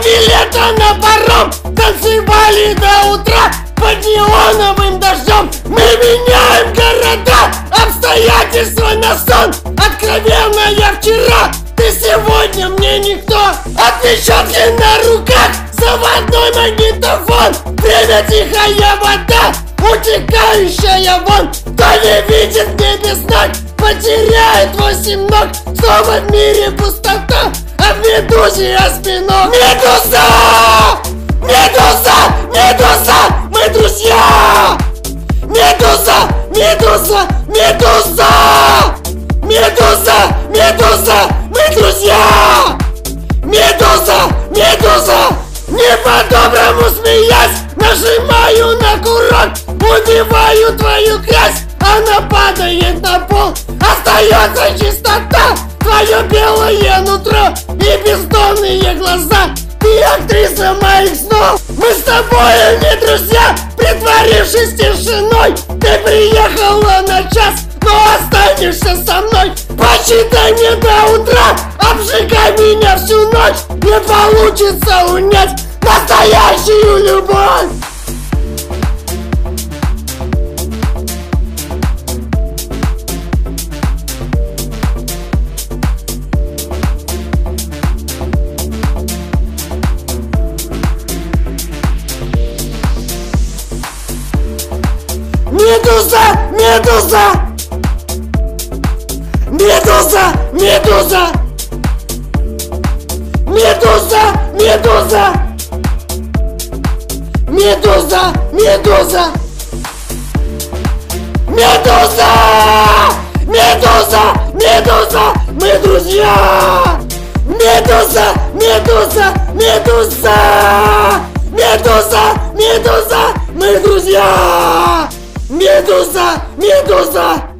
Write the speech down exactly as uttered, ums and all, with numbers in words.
билета на паром, танцевали до утра под неоновым дождем. Мы меняем города, обстоятельства на сон. Откровенно я вчера, ты сегодня мне никто. Отпечатки на руках, заводной магнитофон. Время тихая вода, утекающая вон. Кто не видит небес ног, потеряет восемь ног. Снова в мире пустота, а в медузе осьминог. Медуза! Медуза! Медуза! Мы друзья! Медуза! Медуза! Медуза! Медуза! Медуза! Мы друзья! Медуза! Медуза! Не по-доброму смеясь, нажимаю на курок, убиваю твою грязь, она падает на пол. Остается чистота, твое белое нутро и бездонные глаза. Ты актриса моих снов. Мы с тобой не друзья, притворившись тишиной. Ты приехала на час, но останешься со мной. Почитай мне до утра, обжигай меня всю ночь. Не получится унять настоящую любовь. Медуза! Медуза! Медуза! Медуза! Медуза! Медуза! Медуза! Медуза! Медуза! Медуза! Медуза! Мы друзья! Медуза! Медуза! Медуза! Медуза! Медуза! Мы друзья! Медуза! Медуза!